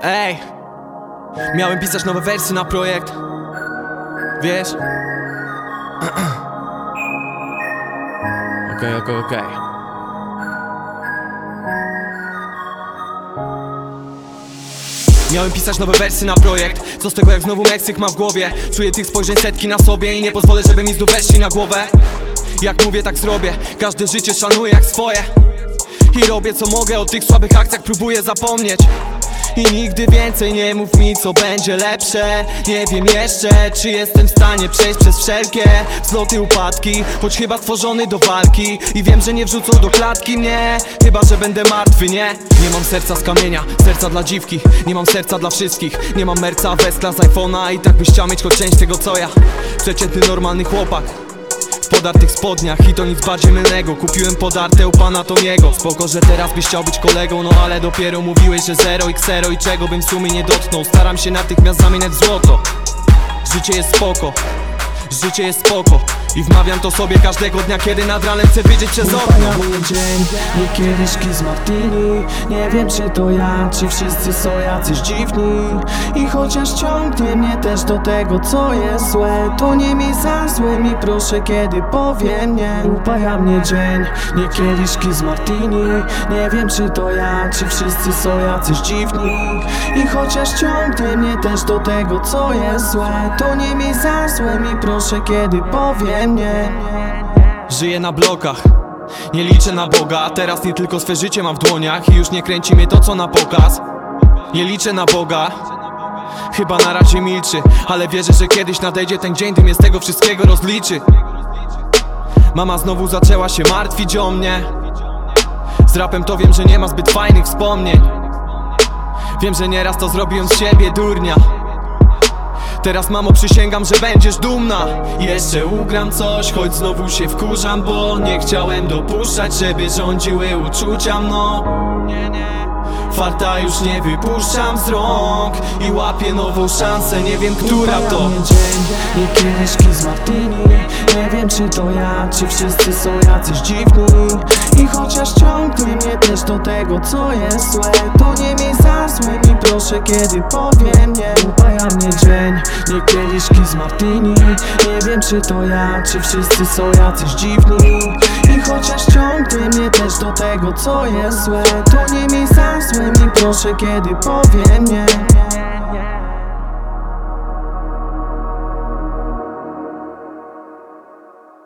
Ej, miałem pisać nowe wersy na projekt. Wiesz? Okej. Miałem pisać nowe wersy na projekt. Co z tego, jak znowu Meksyk ma w głowie? Czuję tych spojrzeń setki na sobie i nie pozwolę, żeby mi znów weszli na głowę. Jak mówię, tak zrobię. Każde życie szanuję jak swoje i robię co mogę, o tych słabych akcjach próbuję zapomnieć. I nigdy więcej nie mów mi, co będzie lepsze. Nie wiem jeszcze, czy jestem w stanie przejść przez wszelkie wzloty, upadki, choć chyba stworzony do walki. I wiem, że nie wrzucą do klatki mnie, chyba że będę martwy, nie? Nie mam serca z kamienia, serca dla dziwki. Nie mam serca dla wszystkich. Nie mam merca, weskla z iPhone'a. I tak byś chciał mieć choć część tego co ja. Przeciętny, normalny chłopak w podartych spodniach i to nic bardziej mylnego. Kupiłem podarte u pana Tomiego. Spoko, że teraz byś chciał być kolegą, no ale dopiero mówiłeś, że zero i ksero i czego bym w sumie nie dotknął. Staram się natychmiast zamieniać w złoto. Życie jest spoko, życie jest spoko. I wmawiam to sobie każdego dnia, kiedy nad ranem chcę wyjrzeć przez okno. Upajamy dzień, nie kieliszki z martini. Nie wiem, czy to ja, czy wszyscy są jacyś dziwni. I chociaż ciągnie mnie też do tego, co jest złe, to nie mi za złe mi proszę, kiedy powiem nie. Upaja mnie dzień, nie kieliszki z martini. Nie wiem, czy to ja, czy wszyscy są jacyś dziwni. I chociaż ciągnie mnie też do tego, co jest złe, to nie mi za złe mi proszę, kiedy powiem nie. Żyję na blokach, nie liczę na Boga, a teraz nie tylko swe życie mam w dłoniach i już nie kręci mnie to, co na pokaz. Nie liczę na Boga, chyba na razie milczy, ale wierzę, że kiedyś nadejdzie ten dzień, gdy mnie z tego wszystkiego rozliczy. Mama znowu zaczęła się martwić o mnie. Z rapem to wiem, że nie ma zbyt fajnych wspomnień. Wiem, że nieraz to zrobiłem z siebie durnia. Teraz mamo przysięgam, że będziesz dumna. Jeszcze ugram coś, choć znowu się wkurzam, bo nie chciałem dopuszczać, żeby rządziły uczucia mną. Farta już nie wypuszczam z rąk i łapię nową szansę, nie wiem, która to. Upajamy dzień, nie kieliszki z martini. Nie wiem, czy to ja, czy wszyscy są jacyś dziwni. I chociaż ciągnie mnie też do tego, co jest złe, to nie mi za złe mi proszę, kiedy powiem nie. Upaja mnie dzień, nie kieliszki z martini. Nie wiem, czy to ja, czy wszyscy są jacyś dziwni. I chociaż ciągnie mnie też do tego, co jest złe, to nie mi za złe mi proszę, kiedy powiem nie.